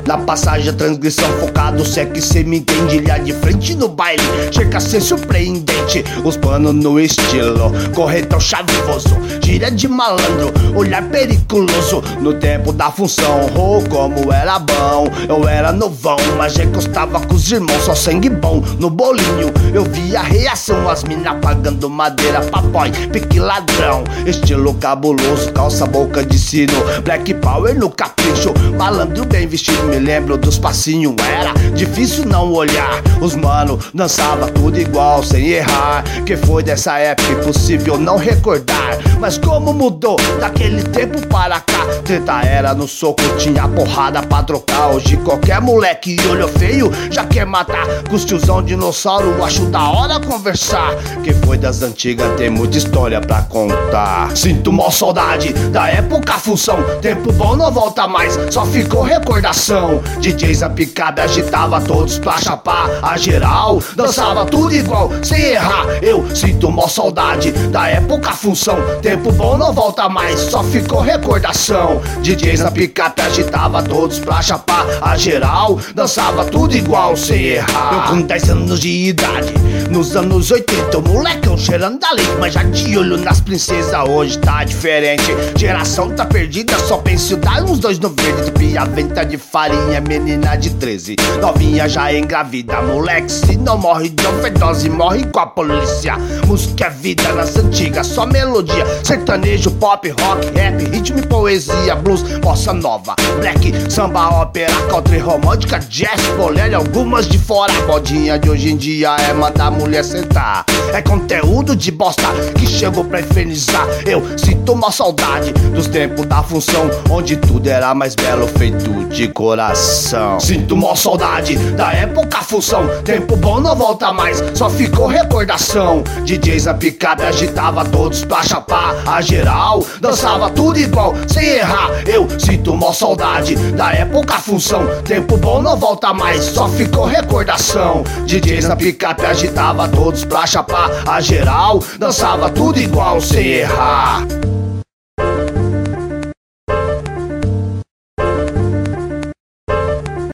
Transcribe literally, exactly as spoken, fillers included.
Na passagem a transgressão focado, se é que cê me entende. Ilha de frente no baile, chega a ser surpreendente. Os panos no estilo, corretão chavoso, gíria de malandro, olhar periculoso. No tempo da função, oh como era bom. Eu era novão, mas já encostava com os irmãos, só sangue bom. No bolinho eu vi a reação, as mina pagando madeira pra boy, pique ladrão. Estilo cabuloso, calça boca de sino, black power no capricho. Malandro bem vestido, me lembro dos passinhos. Era difícil não olhar, os mano dançava tudo igual, sem errar. Que foi dessa época impossível não recordar. Mas como mudou daquele tempo para cá. Treta era no soco, tinha porrada pra trocar. Hoje qualquer moleque olho feio já quer matar. Com os tiozão dinossauro, acho da hora conversar. Que foi das antigas, tem muita história pra contar. Sinto mó saudade da época função. Tempo bom não volta mais, só ficou recordação. D Js a picape agitava todos pra chapar. A geral dançava tudo igual, sem errar. Eu sinto mó saudade da época função. Tempo bom não volta mais, só ficou recordação. D Js na picape agitava todos pra chapar. A geral dançava tudo igual, sem errar. Eu com dez anos de idade, nos anos oitenta, o molecão cheirando a leite, mas já de olho nas princesas. Hoje tá diferente, geração tá perdida, só penso dar uns dois no verde. Pia venta de farinha, menina de treze, novinha já engravida. Moleque se não morre de overdose, morre com a polícia. Música é vida nas antigas, só melodia. Sertanejo, pop, rock, rap, ritmo e poesia. Blues, bossa nova, black, samba, ópera, country, romântica, jazz, bolero, algumas de fora. A modinha de hoje em dia é mandar a mulher sentar. É conteúdo de bosta que chegou pra infernizar. Eu sinto uma saudade dos tempos da função, onde tudo era mais belo, feito de coração. Sinto uma saudade da época função. Tempo bom não volta mais, só ficou recordação. D Js na picape agitava todos pra chapar. A geral dançava tudo igual, sem errar. Eu sinto uma saudade da época função. Tempo bom não volta mais, só ficou recordação. D Js na picape agitava todos pra chapar. A geral dançava tudo igual, sem errar.